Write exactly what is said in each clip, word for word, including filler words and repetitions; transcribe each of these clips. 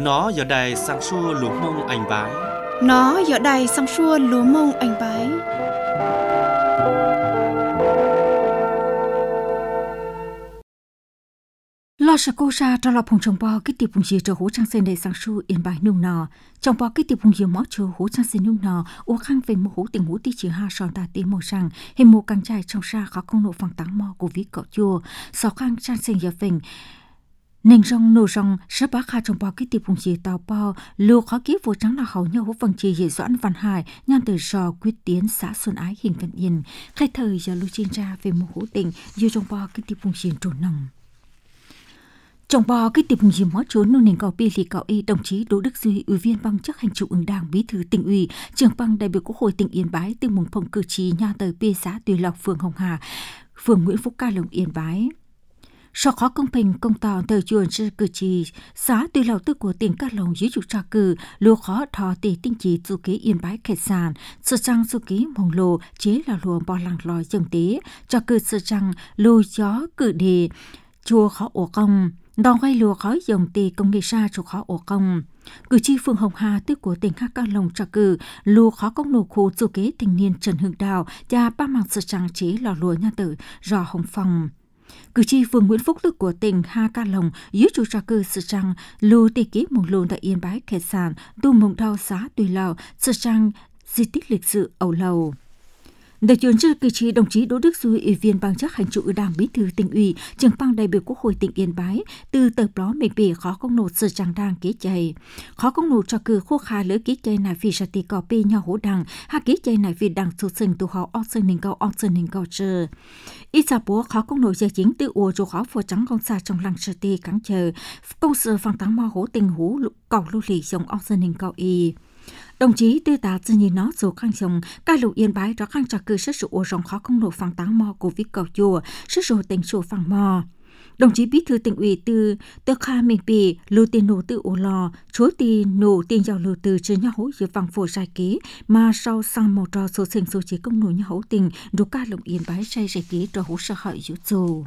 Nó giờ đây sang xua lúa mông anh bái. Nó giờ đây sang xua lúa mông anh bái. Lo sợ cô ra cho lo phong trồng bò cái tiệp phong gì cho hú trang sen để sang xu yên bài nung nọ trồng bò cái tiệp phong gì mót cho hú trang sen nung nọ uống khang về một hú tình hú tí chỉ ha sòn ta tí màu sang hình một càng trai trong xa khó công nộ phẳng táng mò của ví cọ chua sáu khang trang sen giờ phình nền rong nổ rong sắp bá kha trồng bò cái tiệp phong gì tàu bò lúa khó ký vô trắng là hậu nhau hú phần chỉ dễ doãn văn hải nhan từ sò quyết tiến xã xuân ái hình vận yên khai thời giờ lưu chuyên ra về một hú tình yêu trồng bò cái tiệp phong gì trồn nồng. Trong bò cái tiệp gì mót trốn nông nền cò pi lì cò y đồng chí Đỗ Đức Duy, ủy viên ban chấp hành trung ương Đảng, bí thư tỉnh ủy, trưởng ban đại biểu Quốc hội tỉnh Yên Bái, từ mùng phong cử tri nhà tờ pi xã Tùy Lộc, phường Hồng Hà, phường Nguyễn Phúc Ca Long Yên Bái. Sau khó công bình công tỏ tờ chuồn sư cử tri xã Tùy Lộc tư của tỉnh Ca Long dưới chủ trà cử lúa khó thọ tỷ tinh chỉ du kế Yên Bái khải sản sơ trang du kế mông lô chế là lúa bò làng lòi dân tế cho cử sơ trang lúa gió cử đề chùa khó ổ công đòn quay lúa khói dòng tì công nghệ xa cho khó ổ công. Cử tri phường Hồng Hà tức của tỉnh Hà Ca Long trả cử lúa khó công nổ khu du kế thanh niên Trần Hưng Đào và ba mạng sự trang chế lò lúa nhà tử Rò Hồng Phong. Cử tri phường Nguyễn Phúc tức của tỉnh Hà Ca Long dưới chủ trả cử sự trang lúa tì ký mông lôn tại Yên Bái khẻ sản tu mông đau xã Tùy Lào sự trang di tích lịch sử Âu Lầu. Đại diện cho cử tri đồng chí Đỗ Đức Duy, ủy viên ban chấp hành trung ương Đảng, bí thư tỉnh ủy, trưởng ban đại biểu Quốc hội tỉnh Yên Bái, từ tờ báo mình bị khó công nộp sự trang đang ký chạy, khó công nộp cho cử khô khá lỡ ký chạy này vì sa tì cò pi nhau hỗ đảng, ha ký chạy này vì đảng xuất sinh từ họ óc sinh ninh cao óc sinh ninh cao chờ. Ít sa bố khó công nộp giải chính từ ủa cho khó phù trắng công xa trong làng sa tì cắn chờ, công sự phẳng táng mò hỗ tình hú cầu lưu lì dòng óc sinh ninh cao y. Đồng chí tư tá dân nhìn nó dù khang chồng ca lục Yên Bái đó khang trả cử sức sự ổ rộng khó không nổ phẳng táng mò của viết cầu chùa sức sự tình sổ phẳng mò. Đồng chí bí thư tỉnh ủy từ tơ kha mình bì lưu tiền nổ từ ổ lò chúa tiền nổ tiền giàu lưu từ trên nhà hố dưới vàng phổ dài kế mà sau sang một trò số sinh số chế công nổ nhà hố tình đủ ca lục Yên Bái say dài kế trò hố sợ hợi dữ dù.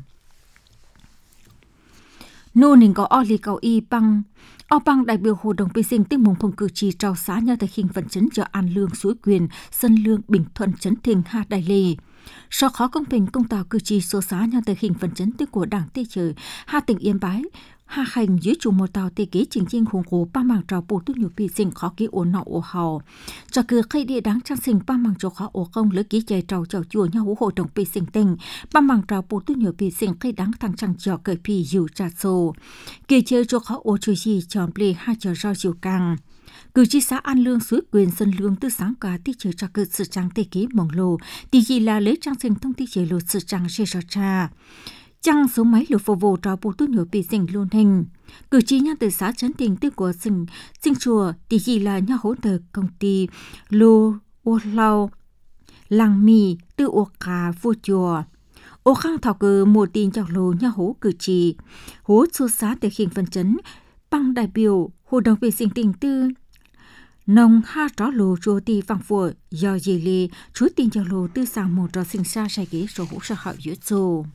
Nô nình có o lì cầu y băng o băng đại biểu hội đồng pi sinh tiếng mùng phong cử tri trao xã nhà tại khinh vận chấn chợ An Lương suối Quyền Sân Lương Bình Thuận Trấn Thình Hà Đại Lì. Sau khó công bình công tào cử tri số xã nhà tại khinh vận chấn tiếng của đảng tây trời Hà tỉnh Yên Bái Hà hành dưới chủ một tàu tê kế chính chính hùng cố ba mảng trào bổ tốt nhiều pi sinh khó ký ổn nọ ổ hào cho cứ khai địa đáng trang sinh ba mảng trào khó ổ công lỡ ký chạy trào trào chùa nhà hữu hội đồng pi sinh tình ba mảng trào bổ tốt nhiều pi sinh khai đáng thằng trang trào cởi pi dịu trà sô kỳ chơi cho khó ổ chơi gì chọn ple hai trào rau dịu càng. Cử tri xã An Lương suối Quyền Sân Lương từ sáng cả tí chờ cho cơ sự trang tê kế mỏng lồ tí gì là lấy trang sinh thông tí chế lột sự trang xe rõ trà chăng số máy lục phổ vô trò bù tốt nhiều bị sinh luôn hình. Cử tri nhà từ xã Trấn Tình tư của sinh sinh chùa tí gì là nhà hỗ trợ công ty lô ô lau làng mì tư ô cà vô chùa. Ô khang thảo cử một tin chọc lô nhà hố cử tri hố số xã tại khinh phân chấn bằng đại biểu hội đồng vệ sinh tỉnh tư nông ha tró lô chùa tì vàng phùa do dì lì chúa tin cho lô tư sang một trò sinh xa sai ghế số hỗ sợ hậu dữ dô.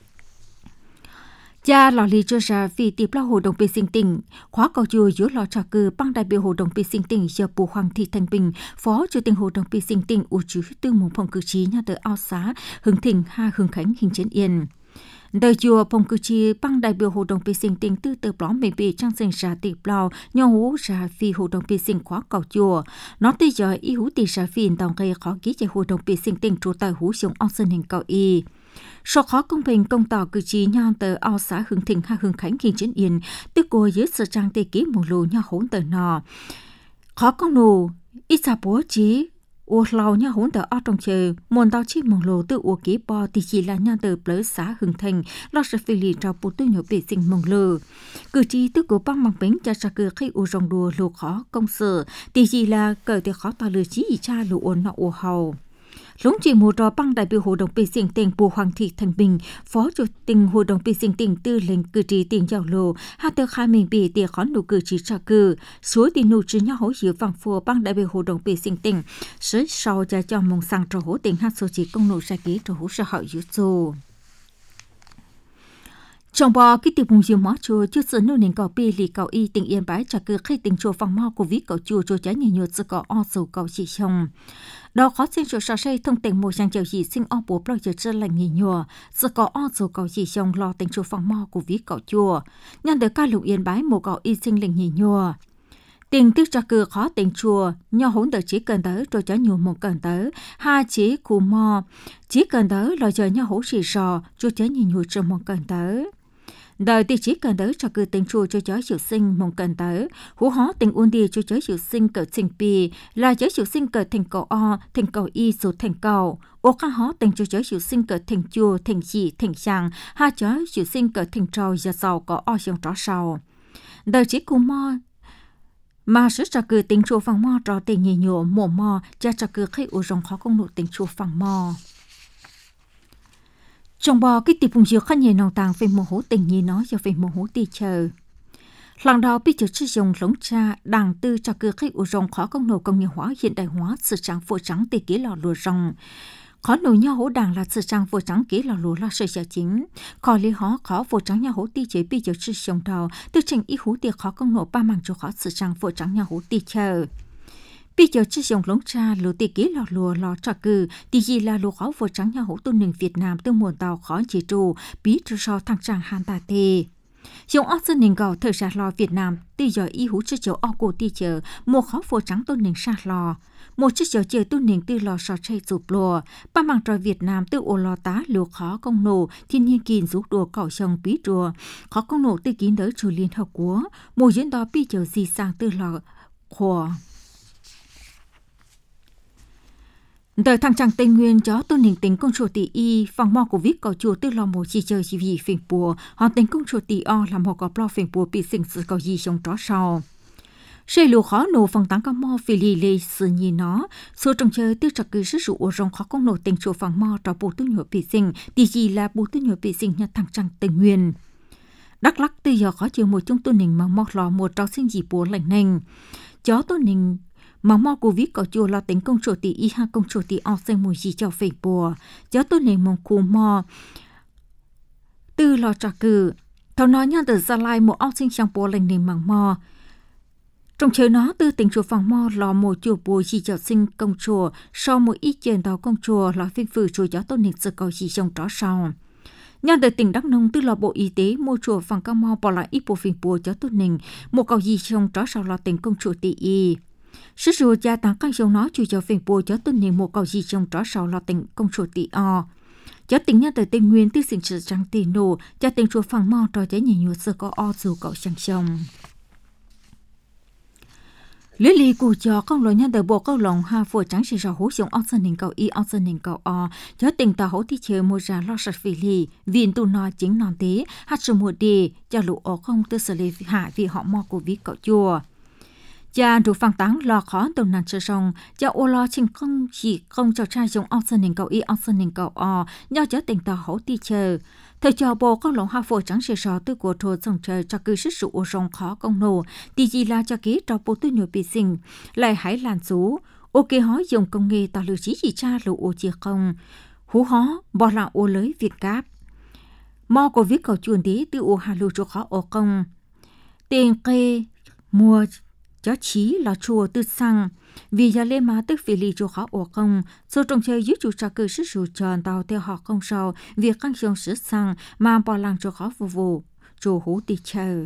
Cha lò lì cho ra vì tiếp lo hội đồng vệ sinh tỉnh khóa cầu chùa giữa lò trò cử bằng đại biểu hội đồng vệ sinh tỉnh do bù Hoàng Thị Thanh Bình phó chủ tịch hội đồng vệ sinh tỉnh u chứ tư mùng phòng cử tri nhà tờ ao xá Hưng Thịnh ha Hưng Khánh Hình Trấn Yên. Đời chùa phòng cử tri bằng đại biểu hội đồng vệ sinh tỉnh tư tờ blog mình bị trang sinh ra tiếp lo nhau hú ra vì hội đồng vệ sinh khóa cầu chùa nó tới giờ y hú tì ra vì tàu gây khó ký chạy hội đồng vệ sinh tỉnh trụ tại hú dùng ao sân hình cầu y. Sau khó công bình công tỏ cử tri nhà tờ ao xã Hưng Thịnh ha Hưng Khánh Hình Trấn Yên tức cô dưới sự trang tê ký một lô nhà hỗn tờ nọ khó công nổ ít xa bố trí ô lau nhà hỗn tờ ao trong trời môn tao chi một lô tự ô ký bò thì chỉ là nhà tờ bớ xã Hưng Thịnh lo sẽ phê lì trao bố tư nhỏ vệ sinh mong lờ cử tri tức cô băng bằng bánh cho ra cử khi ô rong đùa lô khó công sở thì chỉ là cởi thì khó tao lừa chí cha lô ôn nọ ô hầu. Lũng chỉ một trò băng đại biểu hội đồng vệ sinh tỉnh bù Hoàng Thị Thanh Bình, phó chủ tịch hội đồng vệ sinh tỉnh tư lệnh cử tri tỉnh Giảo Lô, hạ tờ khai mình bị tiệc khón nụ cử tri trả cử, số tiền nụ chứ nhau hỗ trợ vàng phùa băng đại biểu hội đồng vệ sinh tỉnh, sới sau cho cho mong sang trò hỗ tỉnh hát số chỉ công nụ ra ký trò hỗ trợ họ dữ dô. trong bò cái tiệp bùng diều mỏ chùa chưa sự nô nền cầu pi lì cầu y tỉnh yên bái trả cứ khi tỉnh chùa phòng mò của ví cầu chùa chùa trái nhiều nhiều sự có o sầu cầu chỉ xong đó khó sinh chùa sa say thông tỉnh một sang chào gì sinh o bố bao giờ chưa lành nhiều nhiều sự có o sầu cầu chỉ xong lo tỉnh chùa phòng mò của ví cầu chùa nhân được ca lục yên bái một cầu y sinh lành nhiều nhiều tiền tức trả cứ khó tỉnh chùa nho hỗn đợt chỉ cần tới rồi trái nhiều một cần tới hai chỉ cù mò chỉ cần tới lo giờ nho hổ xì sò chùa trái nhiều nhiều trong một cần tới đời thì chỉ cần tới cho cứ tình chùa cho chó chịu sinh mong cần tới hú hó tình uôn đi cho chó chịu sinh cỡ sinh pi là chó chịu sinh cỡ thành cầu o thành cầu y số thành cầu ô khá hó tình cho chó chịu sinh cỡ thành chùa thành dị thành sang hai chó chịu sinh cỡ thành trâu giờ giàu có o trong chó sau đời chỉ cù mò mà sự cho cứ tình chùa phẳng mò cho tình nhị nhộ mồ mò cha cho cứ khi u rong khó công nụ tình chùa phẳng mò trong bò cái tiệp bùng diều khăn nhẹ nòng tàng về mồ hố tình nhị nó cho về mồ hố ti chờ lần đầu bị chữ sử dụng lống cha đàng tư cho cứ khi u rong khó công nụ công nghiệp hóa hiện đại hóa sự trắng phổ trắng tê kỹ lò lùa rong khó nổi nhau hố đàng là sự trắng phổ trắng kỹ lò lùa là sự giả chính khó lý hóa khó phổ trắng nhau hố ti chế bị chữ sử dụng đầu tư trình ý hú tiệc khó công nụ ba mảng cho khó sự trắng phổ trắng nhau hố ti chờ bây giờ chỉ dùng lống cha lúa tì kỹ lò lúa lò trà cừ thì gì là lúa khó vừa trắng nhà hỗ tôn nền Việt Nam từ muôn tàu khó chỉ trụ bí trừ so thằng tràng hàn tà tê dùng ớt dân nền gạo thời gian lò Việt Nam từ giờ y hú chiếc chậu ao cổ tì chờ một khó vừa trắng tôn nền sa lò một chiếc chậu chờ tôn nền từ lò sò chay chụp lúa ba mảng trò Việt Nam từ ô lò tá lúa khó công nổ thiên nhiên kín rút đùa cỏ sông bí đùa khó công nổ từ kín tới chủ liên hợp quốc một diễn đó bây giờ gì sang từ lò khổ đời thằng chàng Tây Nguyên chó tôn hình tính công chùa tỷ y phòng mò của viết cầu chùa tư lò một chỉ chơi chỉ vì phình bùa họ tính công chùa tỷ o làm họ có plo phình bùa bị sinh sự cầu gì trong chó sau xây lùa khó nổ phòng táng cao mò phì lì lì sự nhìn nó số trong chơi tiêu trật cứ sức rủ ở trong khó công nổ tình chùa phòng mò trò bù tư nhựa bị sinh tỷ gì là bù tư nhựa bị sinh nhà thằng chàng Tây Nguyên Đắk Lắk từ giờ khó chịu một chung tôn hình mà mò lò một trò sinh gì bùa lạnh nành chó tôn hình mà mò của viết có chùa là tính công chùa tỷ y ha công chùa tỷ ao sinh mùi gì cho phê bùa cháu tôi này mong cù mò từ lò trà cử thầu nói nhau từ gia lai một ao sinh trong bùa lành nền màng mò trong chơi nó từ tỉnh chùa phòng mò lò một chùa bùa gì cho sinh công chùa sau một ít tiền tàu công chùa là phim phử chùa cháu tôi này sự cầu gì trong đó sau nhà đời tỉnh Đắk Nông từ lò bộ y tế mua chùa phòng cao mò bỏ lại ít bộ phim bùa cháu tôi này một cầu gì trong đó sau là tỉnh công chùa tỷ y Sức rùa gia tăng các dòng nó chủ cho phiền bùa cho tuân niệm một cầu gì trong tró sầu là tỉnh công chùa tỷ o. Cho tỉnh nhà tới Tây Nguyên tư sinh sự trắng tỷ nổ, cho tỉnh chùa phẳng mò trò cháy nhảy nhùa sơ có o dù cậu sang sông. Lý lý cụ cho con lối nhà tới bộ câu lòng ha phổ trắng sẽ rõ hỗ dụng o sân hình cầu y o sân hình cầu o, cho tỉnh tàu hỗ thị chơi mua ra lo sạch phỉ lì, vì tù nó chính non tế, hát sự mùa đề, cho lũ ổ không tư xử lý hạ vì họ mò của ví cậu chùa. Cha đủ phang táng lo khó tàu nàn chơi sông, cha ô lo trình không chỉ không cho trai dùng ao sơn hình cầu y ao sơn hình cầu o, nhau cho tỉnh tàu hỗ ti chờ. Thời cho bộ con lồng hoa phổ trắng sẽ sò từ của thổ sông trời cho cứ sức sụ ô rong khó công nổ, thì gì là cho ký cho bộ tư nhồi bị sinh, lại hãy làn rú, ô kê hói dùng công nghệ tạo lưu trí chỉ cha lụ ô chia không, hú hó bỏ lại ô lưới Việt Cáp. Mò của viết cầu chuồn tí từ ô hà lưu cho khó ô công. Tiền kê mua chó chí là chùa tư sang vì giờ lê má tức vì lì chùa khó ổ công số trong chơi dưới chủ trà cư sức rủ tròn tàu theo họ không sau việc căng xong sức sang mà bỏ làng chùa khó vô vụ chùa hú tì chờ.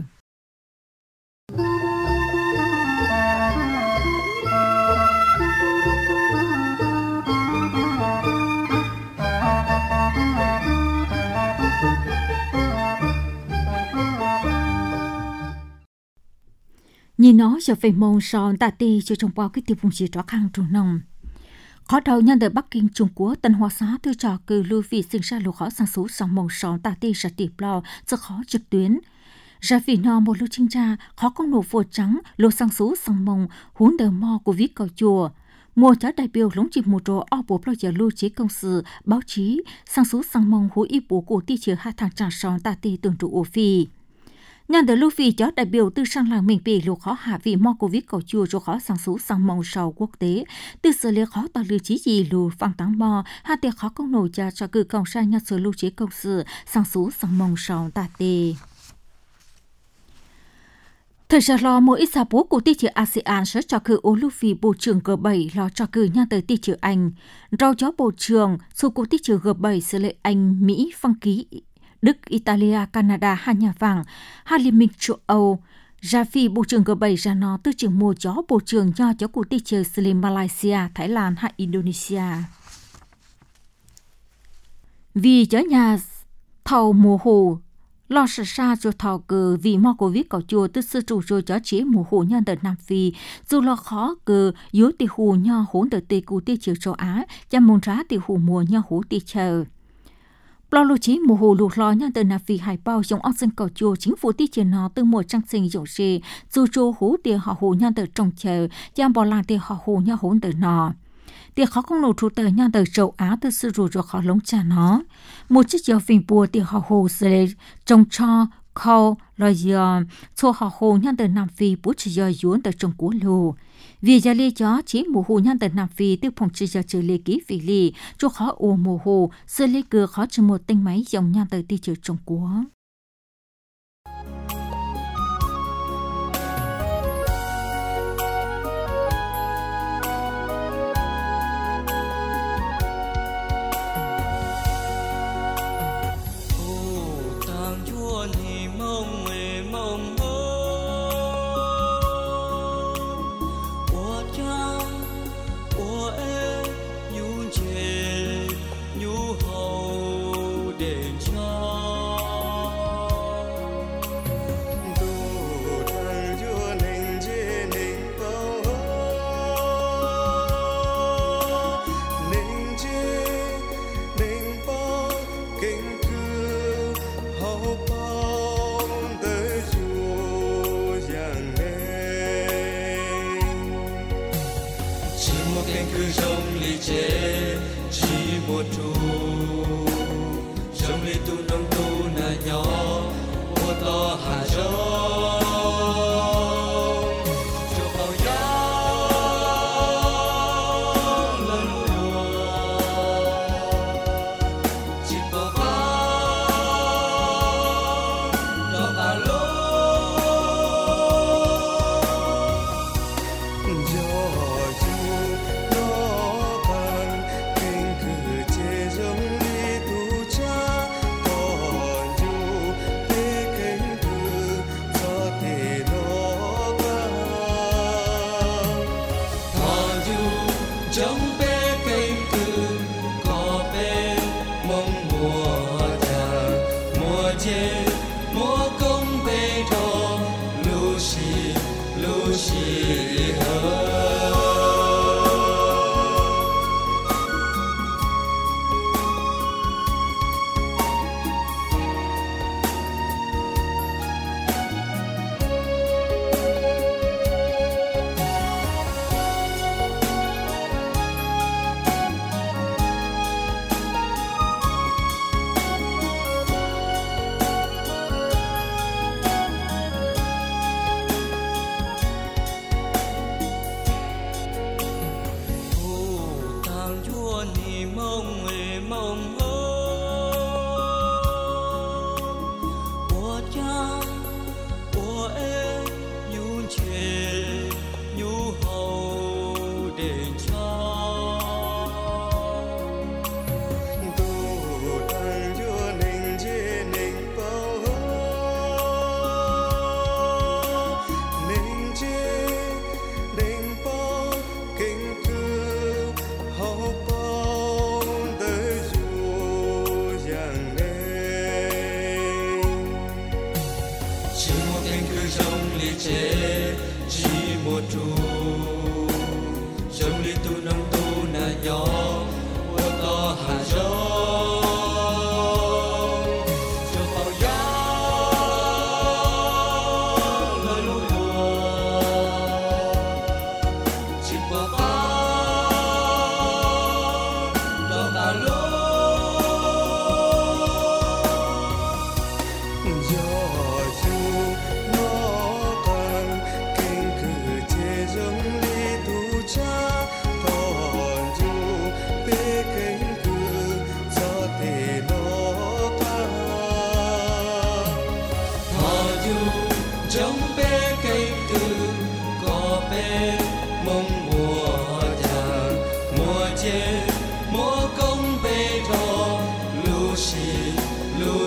Nhìn nó giờ phải mong son tạ tì cho trong bao cái tiêu vùng gì đó khang trùng nồng. Khó đầu nhân đời Bắc Kinh Trung Quốc Tân Hoa Xá tư trò cử lưu vị sinh ra lục khó sang số sòng mong son tạ tì sẽ tiệp lo rất khó trực tuyến. Ra vì nó một lưu trinh ra khó công nổ phổ trắng lô sang số sòng mong huống đời mò của viết cầu chùa. Mùa trái đại biểu lống chìm một trò o bộ bao giờ lưu chế công sự báo chí sang số sang mong hú y bố của ti chứa hai thằng trả son tạ tì tưởng trụ ổ phi. Nhân từ lúc vì cho đại biểu từ sang làng mình bị lục khó hạ vì mò Covid cầu chùa cho khó sang số sang mong sầu quốc tế từ xử lý khó tạo lưu chí gì lù phang tăng mò hạ tiệc khó công nổi cha cho cử công sai nhật số lưu chí công sự sang số sang mong sầu tạ tê. Thời gian lo mỗi ít xa bố của tỷ trưởng a sê an sẽ cho cử ô lưu phi bộ trưởng G bảy lo cho cử nhân tới tỷ trưởng Anh. Rau chó bộ trưởng số của tỷ trưởng G bảy xử lệ Anh, Mỹ, Phan Ký, Đức, Italia, Canada, hai nhà vàng, hai liên minh châu Âu. Ra phi bộ trưởng G bảy ra nó tư trưởng mua chó bộ trưởng nho chó của tỷ trưởng xử lệ Malaysia, Thái Lan, hay Indonesia. Vì chó nhà thầu mùa hồ lo sợ xa cho thảo cờ vì mò Covid có chùa tức sư chủ rồi cho chế mùa hồ nhân ở Nam Phi dù lo khó cờ yếu tỷ hồ nho hỗn đợt tỷ cụ tỷ chiều châu Á chăm môn rá tỷ hồ mùa nho hổ tỷ chờ lo lưu chí mùa hồ lụt lo nhân ở Nam Phi hải bao trong ốc sinh có chùa chính phủ tỷ chiều nó từ mùa trăng sinh dỗ xì dù chùa hổ tỷ họ hồ nhân ở trong chờ chăm bỏ làng tỷ họ hồ nho hỗn đợt nọ tiệc khó không nổ trụ tờ nhân từ châu Á từ sự rủi ro khó lống trả nó một chiếc chiều phình bùa tiệc họ hồ sẽ trồng cho khâu rồi giờ cho họ hồ nhân từ Nam Phi bút chỉ giờ yuan từ trong cú lù vì gia lý chó chỉ mùa hồ nhân từ Nam Phi tiêu phòng chỉ giờ trừ lệ ký vị lì cho khó ồ mùa hồ xử lý cửa khó trừ một tinh máy dòng nhân từ ti trừ trong cú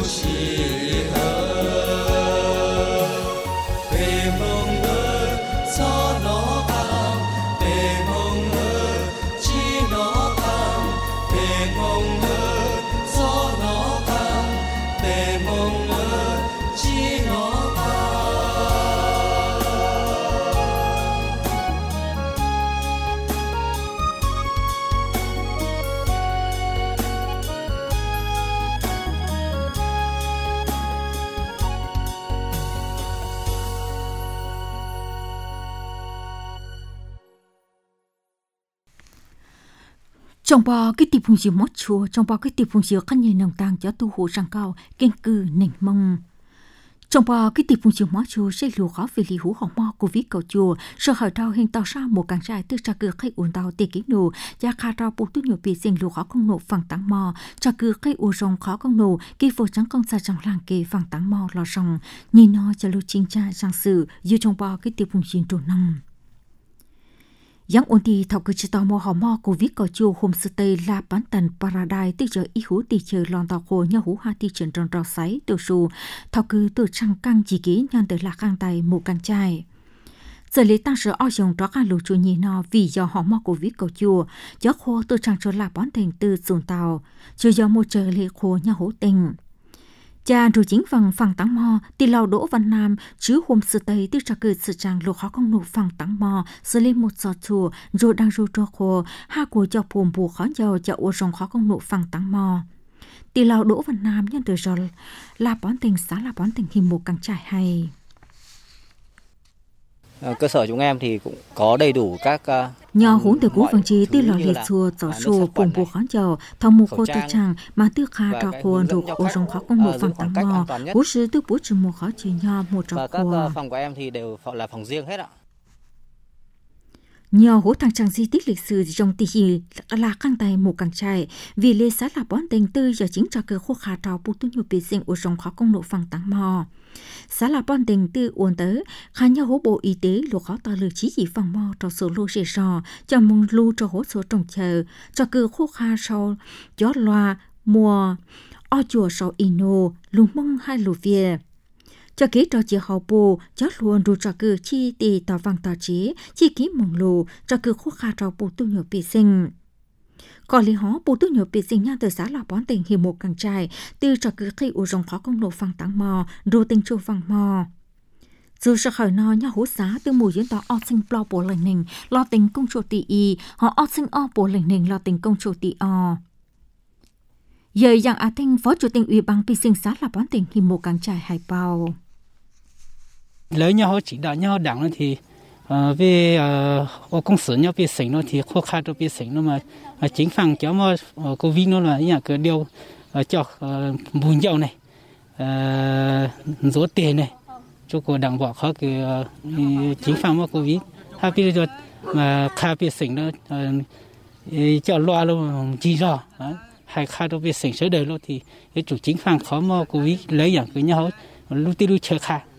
trong bao cái tiệp phùng diều mót chùa trong bao cái tiệp phùng diều khăn nhẹ nồng tàng cho tu hồ sang cao kiên cư nền mông trong bao cái tiệp phùng diều mót chùa sẽ lùa khó về lì hú hỏng mò của vít cầu chùa sợ hỏi đau hình tàu sa một càng trai từ trà cử khai uốn tàu tê kỹ nổ gia kha rau bút tu nhiều bị sinh lùa khó công nổ phẳng táng mò trà cử khai uốn rong khó công nổ kỳ phổ trắng công sa trong làng kề phẳng táng mò lò rong nhìn nó cho lưu chính cha sang sử như trong bao cái tiệp phùng diều trổ năm yang ôn đi thảo cứ chỉ tao mò họ mò của viết có chiều homestay là bán tần paradise từ giờ ý hú từ chờ lòn tàu khổ nhau hú hai từ trường tròn tròn sấy từ sù thảo cứ từ trăng căng chỉ kỹ nhân từ là căng tay một căn trai giờ lấy tăng sở ao dòng đó căn lục chùa nhì nó vì do họ mò của viết có chiều gió khô từ trăng tròn là bán thành từ sườn tàu chưa do một trời lệ khô nhau hú tình cha rồi chính phần phẳng táng mò thì lào Đỗ Văn Nam chứ hôm sự tây từ trà cử sự trang lục khó công nụ phẳng táng mò xử lên một giọt chùa rồi đang rồi cho khô hai của cho phùm bù khó giàu cho ô rong khó công nụ phẳng táng mò thì lào Đỗ Văn Nam nhân từ rồi là bón tình xã là bón tình hình một càng trải hay. Cơ sở chúng em thì cũng có đầy đủ các uh, nhờ hỗn từ cú vàng trí tư lò liệt xua giỏ xua bùng bù khó dầu thòng một khô tư trang mà tư kha trò khô ruột ô rong khó công một phòng tắm mò cú sư tư bút chừng một khó chỉ nho một trò khô. Các phòng của em thì đều là phòng riêng hết ạ. Nhờ hỗ thằng trang di tích lịch sử trong tỷ hì là căng tay một càng trai vì lê xã là bón tình tư giờ chính cho cơ khô khá trào bút tu nhiều bị sinh ô rong khó công nộ phòng tắm mò. Xã là bọn tình tư uốn tới khá nhau hỗ bộ y tế lục khó to lực chí chỉ phòng mò cho số lô rể rò cho mong lưu cho hỗ số trồng chờ cho cơ khô khá sau gió loa mùa o chùa sau ino lùng mong hai lù việt cho kế trò chỉ hậu bù chót luôn đủ cho cơ chi tì tỏ vàng tỏ chế chi ký mong lù cho cơ khô khá trò bù tu nhiều bị sinh. Còn lý hó bù tu nhiều bị sinh nha từ xã là bón tình hiểm một càng trai từ trò cứ khi ủ rồng khó công nổ phẳng táng mò rồi tình chua phẳng mò dù sợ khởi nó nha hố giá từ mùi diễn tỏ o sinh lo bổ lệnh nình lo tình công chủ tỷ y họ o sinh o bổ lệnh nình lo tình công chủ tỷ o giờ dạng á thanh phó chủ tịch ủy ban bị sinh xã là bón tình hiểm một càng trai hải bao lấy nhau chỉ đạo nhau đảng thì Uh, về uh, công sở nhau bị sinh nó thì khó khăn cho bị sinh nó mà uh, chính phẳng cho mà uh, covid nó là nhà cái điều uh, cho uh, buồn giàu này uh, rút tiền này cho cô đảng bỏ khó cái uh, chính phẳng mà covid hai bây giờ mà khai bị sinh nó uh, cho loa luôn chỉ rõ hai khai cho bị sinh sớm đời luôn thì cái chủ chính phẳng khó mà covid lấyอย่างcái nhau lúc tiêu lúc chơi khai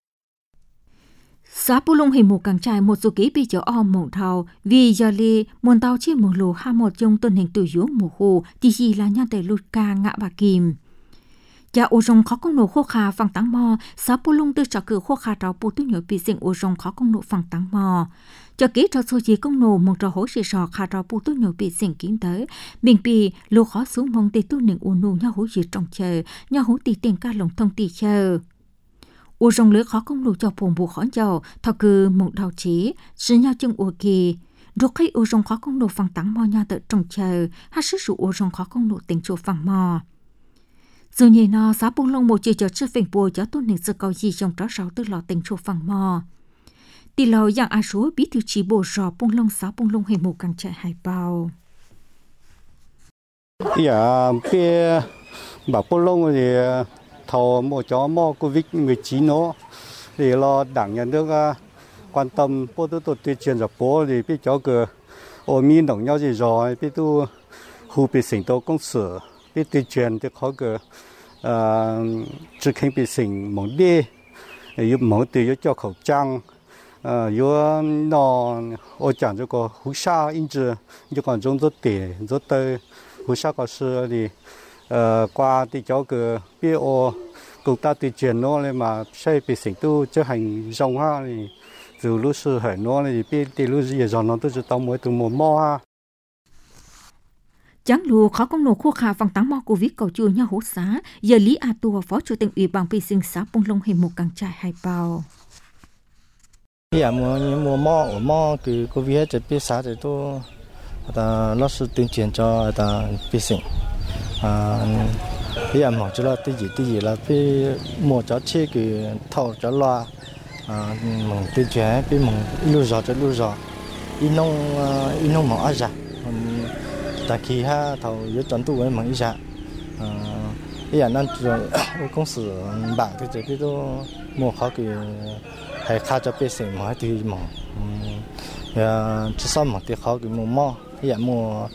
xã Pù Lung hình một càng trai một số kỹ bị chở om mộng thao vì giờ li muôn tàu chia một lô hai một trong tuần hình tuổi yếu một hồ thì gì là nhân tệ lụt ca ngã bà kim. Cha ô rong khó công nổ khô khá phẳng táng mò xã Pù Lung từ trò cử khô khá trào bù tu nhớ bị sinh ô rong khó công nổ phẳng táng mò cho kỹ trò số gì công nổ một trò hối sĩ sò khá trào bù tu nhớ bị sinh kiến tới bình bì lô khó xuống mong tê tu nền ô nụ nhau hối gì trong chờ nhau hối tì tiền ca lồng thông tì chờ ô rong lưới khó công nụ cho phùng bù khó giàu thọ cư một đầu chí sử nhau chân ô kỳ rồi khi ô rong khó công nụ phẳng táng mò nhau tự trong chờ hát sức dụ ô rong khó công nụ tình chỗ phẳng mò dù như nó xã Pù Lung một chiều cho sư phình bùa cho tôn nền sự cầu gì trong đó sáu tư lọ tình chỗ phẳng mò tì lò dạng á số bí thư chỉ bổ rò Pù Lung xã Pù Lung hình một càng chạy hải bao dạ bia bảo Pù Lung thì thầu một chó mò covid mười chín nó thì lo đảng nhà nước quan tâm bố tôi tôi tuyên truyền cho bố thì biết cháu cứ ở miền đồng nhau gì rồi biết tôi khu bị sinh tố công sở biết tuyên truyền thì khó cứ trước khi bị sinh mỏng đi giúp mỏng từ giúp cho khẩu trang giúp nó ở chẳng cho có hú sa in chữ cho còn trong rất tiền rất tơi hú sa có sự thì ờ, qua thì cháu cứ biết ô công tác tuyên truyền nó lên mà xây bị sinh tu chấp hành rong ha thì dù lúc xưa hỏi nó thì biết thì lúc gì giờ nó tôi sẽ tao mới từ một mò ha. Chẳng lù khó công nổ khu khả vòng táng mò của viết cầu chùa nhau hỗ xã, giờ Lý A Tua phó chủ tịch ủy ban vệ sinh xã Bông Long hình một càng trại hai bao. Bây giờ mua mua mò ở mò cứ có việcจะbiết xã thì tôi ta nó sẽ tuyên truyền cho ta vệ sinh. À bây giờ mò cho là cái gì cái gì là cái mua cho chế cái thầu cho loa à mong tuyên truyền cái mong lưu rõ cho lưu rõ in nông in nông mỏ ra tại khi ha thầu dưới trấn tu với mong ra bây giờ nên rồi công sự bạn thì chỉ biết tôi mua khó cái hay khai cho vệ sinh mỏ thì mong chỉ sau một tiếng khó cái mua mỏ bây giờ mua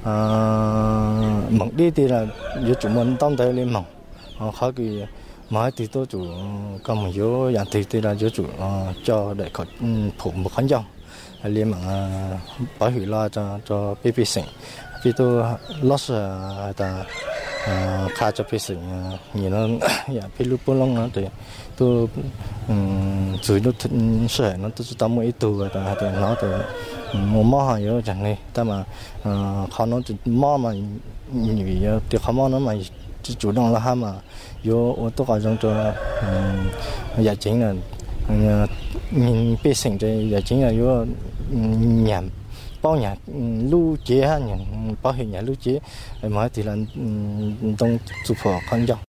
mong đi thì là dưới chủ muốn tông tới lên mong khó cái mỏ thì tôi chủ còn một số dạng thì thì là dưới chủ cho để có phủ một khán dòng liên mạng bảo hiểm lo cho cho bê bê sinh vì tôi loss ta khai cho bê sinh nhìn nó dạng bê lúc bốn nó thì tôi dưới nó sợi nó tôi tao mua ít từ ta thì nó thì mua mỏ hàng yếu chẳng này ta mà khó nó mỏ mà nhiều thì khó mỏ nó mà chủ động là ha mà yếu ô tô gọi trong cho giải chính là nhìn bê sinh thì giải chính là yếu nhà bao nhà lưu chế ha nhà bảo hiểm nhà lưu chế mới thì là trong chủ phổ con dòng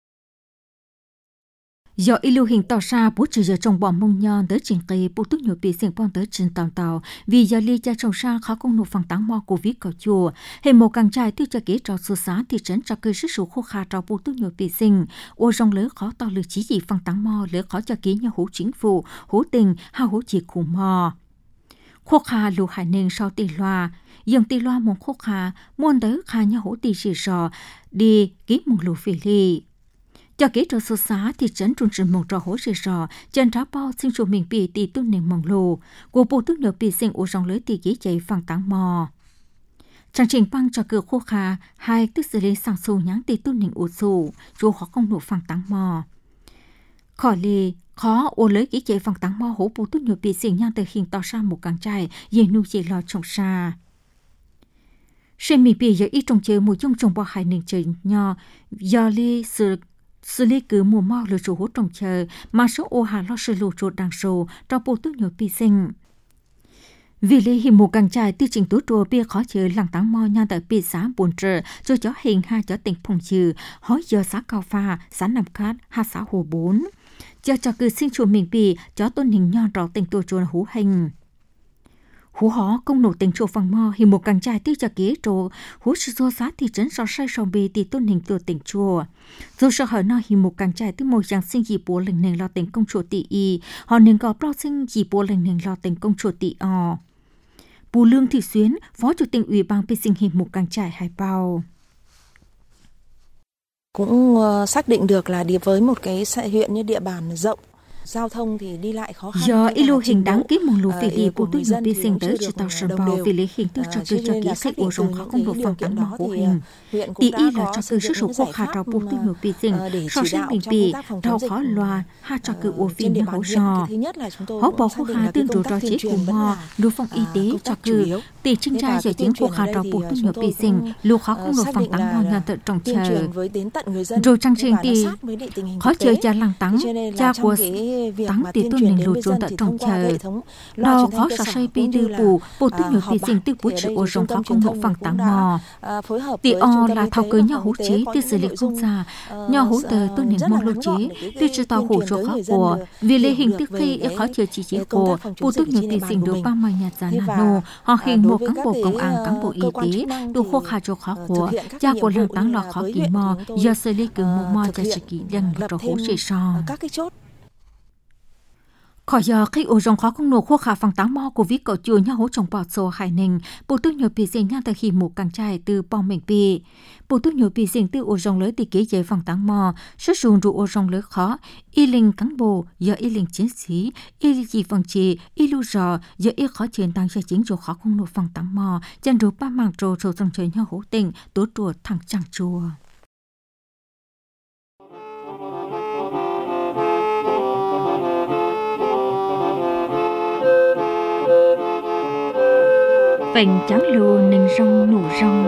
do ilu hình tàu xa bố trừ giờ trong bò mông nhon tới trình kỳ bố túc nhiều bị sinh phong tới trình tàu tàu vì giờ ly cha trồng xa khó công nộp phẳng táng mò của viết cầu chùa hệ một càng trai tiêu cho kế trò số xá thị trấn cho cơ sức số khô khá trò bố túc nhiều bị sinh ô rong lỡ khó tàu lực chỉ gì phẳng táng mò lỡ khó cho kế nhau hữu chính phủ hữu tình hay hữu chỉ khủ mò khô khá lù hải nền sau tì loa dòng tì loa mong khô khá muôn tới khá nhau hữu tì chỉ sò đi ký mong lù phỉ ly cho kế trò số xá thì trấn trung trình mong trò hỗ trợ sò chân trá bao xin chủ mình bị tì tu nền mong lù của bộ tức được bị sinh ô rong lưới tì ghế chạy phẳng táng mò chương trình băng cho cửa khô khá hai tức xử lý sang xu nháng tì tu nền ô xu chú họ không nổ phẳng táng mò khỏi lì khó ô lưới ghế chạy phẳng táng mò hỗ bộ tức được bị sinh nhang từ hình tỏ ra một càng trai dễ nu chỉ lo trồng xa xem mình bị giờ ít trồng chơi mùi chung trồng bao hai nền trời nho do lì sự xử lý cứ mùa mò lừa chủ hỗ trồng chờ mà số ô hà lo sự lù chuột đằng sổ cho bộ tức nhiều bị sinh vì lý hình một càng trai tiêu trình túi trùa bia khó chờ làng táng mò nhau tại bia xã buồn trợ cho chó hình hai chó tỉnh phòng trừ hói giờ xã cao pha xã nằm cát hai xã hồ bốn cho cho cứ sinh chùa mình bị chó tôn hình nho rõ tỉnh tuổi chùa hú hình hú hó công nổ tình chùa phẳng mò hình một càng trai tiêu cho kế trồ hú sự do xã thị trấn so say so bì thì tôn hình tuổi tỉnh chùa dù sợ hỏi nó hình một càng trai tiêu một dạng sinh dị bố lần nền lo tỉnh công chùa tỷ y họ nên có bao sinh dị bố lần nền lo tỉnh công chùa tỷ o Bù Lương Thị Xuyến phó chủ tịch ủy ban vệ sinh hình một càng trai Hải Bao cũng uh, xác định được là đi với một cái huyện như địa bàn rộng giao thông thì đi lại khó khăn do ilu hình đáng ký mong lù vì vì bộ tư nhập đi sinh tới chỉ tàu sơn bào vì lấy hình thức cho cơ cho ký khách ô rồng khó không độ phòng tán mà hữu hình tỷ y là cho cơ sức số khô khá trao bộ tư nhập đi sinh so sinh bình bì trao khó loa ha cho cơ ô phim như hỗ sò hỗ bỏ khô khá tương đối cho chế cùng mò lưu phong y tế cho cơ tỷ trinh ra giải chính khô khá trao bộ tư nhập đi sinh lưu khó không độ phòng tán mà nhận tận trọng chờ rồi trang trình tỷ khó chơi cha lăng tắng cha của tắng tỷ tuần mình lùi trốn tại trong chờ đo khó sợ say pi tư bù bộ tư nhiều tỷ sinh tư bút chữ ô rồng khó công hộ phẳng tắng mò tỷ o là thao cưới nhau hú chế tiêu xử lý không xa nhau hú tờ tuần hình mong lô chế tiêu chữ tàu hủ chỗ khó của vì lệ hình tức khi ít khó chờ chỉ chế của bộ tư nhiều tỷ sinh được ba mươi nhà giá nano họ hình một cán bộ công an cán bộ y tế đủ khô khá chỗ khó của cha của lăng tắng lò khó kỳ mò do xử lý cứ một mò cho chỉ kỳ đằng cho hú chế sò khỏi giờ khi ô rong khó không nổ khô khả phẳng táng mò của viết cậu chùa nhau hỗ trồng bọt sổ hải ninh bộ tư nhiều bị sinh nhau từ khi một càng trai từ bom mình bị bộ tư nhiều bị sinh từ ô rong lưới thì kế chế phẳng táng mò xuất dùng rụ ô rong lưới khó y linh cán bộ giờ y linh chiến sĩ y linh gì phẳng trì y lưu rò giờ y khó chiến tăng cho chính rụ khó không nổ phẳng táng mò chân rụ ba mảng trồ trồ trong trời nhau hỗ tình tố trùa thẳng chẳng chùa phèn trắng lù nình rong nụ rong.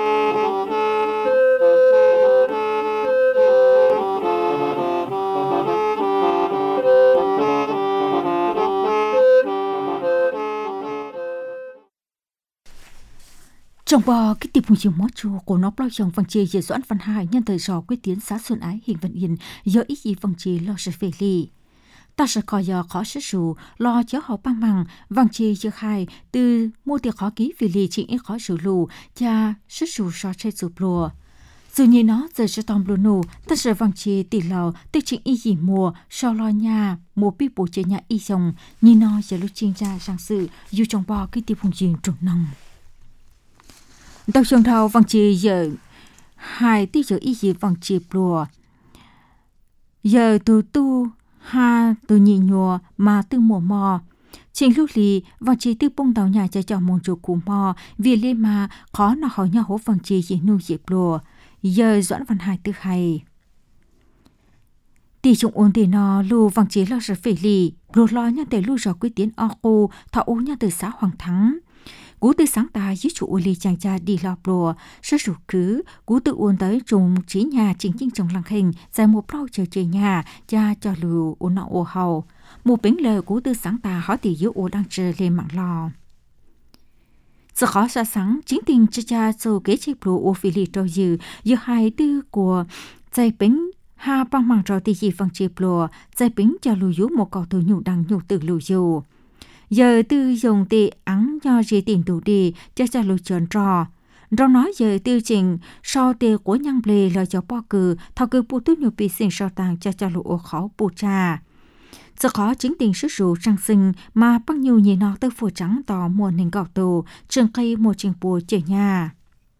Trong bò cái tiệp hùng chiều mót chùa của nó bao chồng văn chê về doãn văn hai nhân thời trò quyết tiến xã xuân ái hình vận yên giờ ít gì văn chê lo sẽ về lì ta sẽ coi giờ khó sức sủ lo chớ họ băng bằng văn chê giờ hai từ mua tiền khó ký vì lì chỉ ít khó sủ lù cha sức sủ so chơi sụp lùa dù như nó giờ sẽ tóm lù nụ ta sẽ văn chê tỷ lầu tức chỉ ít gì mua so lo nhà mua bí bổ chơi nhà y dòng như nó giờ lúc chuyên gia sang sự dù trong bò cái tiệp hùng chiều trộn nòng đầu trường thầu vòng chì giờ hai tí giờ ý gì vòng chì plùa giờ từ tu ha từ nhị nhùa mà từ mùa mò chính lúc lì vòng chì từ bông đầu nhà cho cho mong chủ cụ mò vì lên mà khó nào hỏi nhau hố vòng chì gì nuôi dịp plùa giờ doãn văn hai từ hay tỷ trọng ổn tiền nó lưu vòng chì lo sợ phê lì plùa lo nhà để lưu rõ quyết tiến o cô thọ ố nhà từ xã Hoàng Thắng cú từ sáng ta dưới chủ uli chàng cha đi lò plùa sơ sủ cứ cú tự uốn tới trùng chỉ nhà chính chính trong lăng hình dài một lâu chờ chơi nhà cha cho lù uốn nọ ô hầu một bánh lời cú từ sáng ta hỏi tỷ dưới ô đang chờ lên mạng lò giờ khó xa sáng chính tình cha cha sâu kế chơi plùa ô phi lì trâu dư giờ hai tư của dài bánh ha băng mạng trò tỷ gì bằng chơi plùa dài bánh cho lù dưới một cầu từ nhủ đằng nhủ từ lù dù giờ tư dùng tệ ắng cho gì tiền đủ đi cho cho lùi tròn trò rồi nói giờ tư trình sau tệ của nhân lệ là cho bao cử thao cử bu tút nhiều bị sinh sau tàng cho cho lùi khó bu trà giờ khó chính tiền sức rủ trang sinh mà bao nhiêu nhìn nó tới phủ trắng tỏ mùa nền gạo tù trường cây một trình bùa chơi nhà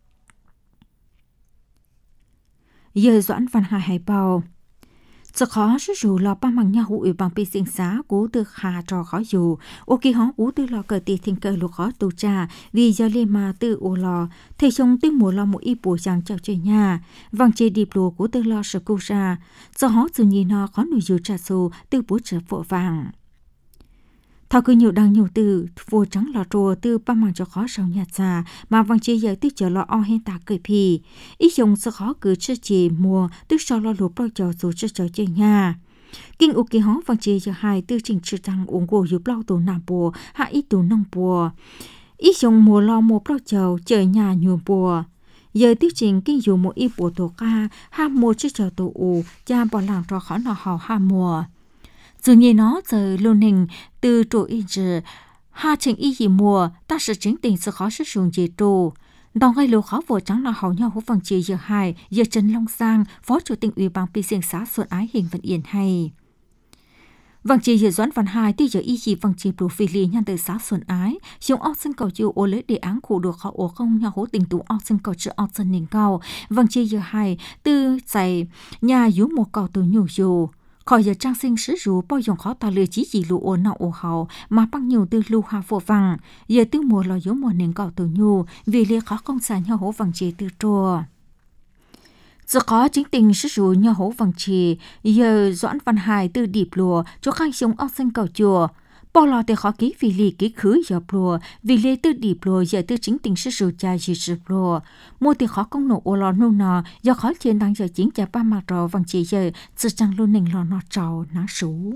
giờ doãn văn hai hay bao giờ khó sức dù lo ba bằng nhau ủy bằng bị sinh xá cú từ hà trò khó dù ô kỳ hó cú từ lo cờ tì thình cờ lục khó tù trà vì giờ lên mà từ ô lo thầy chồng từ mùa lo một ít bùa giang chào chơi nhà vàng chơi điệp lùa cú từ lo sợ cô ra giờ hó dù nhìn nó khó nuôi dù trà xù từ bố trở vội vàng thao cứ nhiều đăng nhiều từ vô trắng lò trùa từ ba mảng cho khó sau nhà già mà vàng chơi giờ tức chờ lo o hen ta cười pì ít dùng sợ khó cứ chơi chỉ mùa tức sau lo lụp bao giờ dù chơi chơi chơi nhà kinh u kỳ hó vàng chơi giờ hai tư trình chữ tăng uống gồ giúp bao tù nằm bùa hạ ít tù nông bùa ít dùng mùa lo mùa bao giờ chơi nhà nhiều bùa giờ tiêu trình kinh dùng một ít bùa tổ ca ham mùa chơi chờ tổ u cha bỏ làng cho khó nọ hào ham mùa dù như nó giờ luôn hình từ chỗ y trừ ha trình y gì mùa ta sẽ chính tình sự khó sử dụng gì trù đòn gây lô khó vội trắng là hầu nhau hữu phần chia giờ hai giờ Trần Long Sang phó chủ tịch ủy ban pi xiên xã Xuân Ái hình vận yên hay vâng chia giờ doãn văn hai tí giờ y gì vâng chia đồ phi lì nhân từ xã Xuân Ái dùng óc sinh cầu chiều ô lấy đề án cụ được họ ổ không nhau hữu tình tụ óc sinh cầu chữ óc sinh nền cao vâng chia giờ hai từ dạy nhà yếu một cầu từ nhủ dù khỏi giờ trang sinh sử dụng bao dùng khó ta lừa chỉ gì lụ ồn nọ ồ hậu mà bằng nhiều từ lưu hà phổ vàng giờ từ mùa là giống mùa nền cọ từ nhu vì lẽ khó công sản nhau hổ vàng chế từ trùa giờ có chính tình sử dụng nhau hổ vàng chế giờ doãn văn hài từ điệp lùa cho khai sống ốc sinh cầu chùa bao lo để khó ký vì lì ký khứ giờ lùa vì lẽ từ điệp lùa giờ từ chính tình sử dụng cha gì sử lùa mua thì khó công nổ ô lo nô nọ do khó chiến đang giờ chính cha ba mặt trò vàng chỉ giờ sự chẳng luôn nình lo nọ trầu ná sú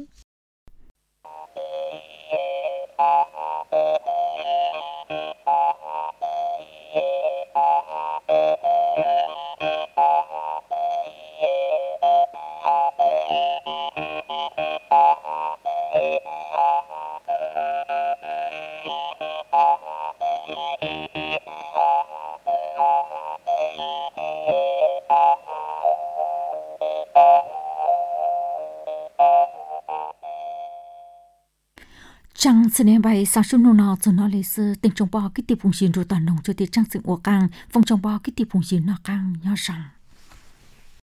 Trang xin em bay sao số nô nọ cho nó lấy sư tình trong bao cái tiệp phùng xin rồi toàn nồng cho tiệp trang sự ủa càng phong trong bao cái tiệp phùng xin nọ càng nhỏ rằng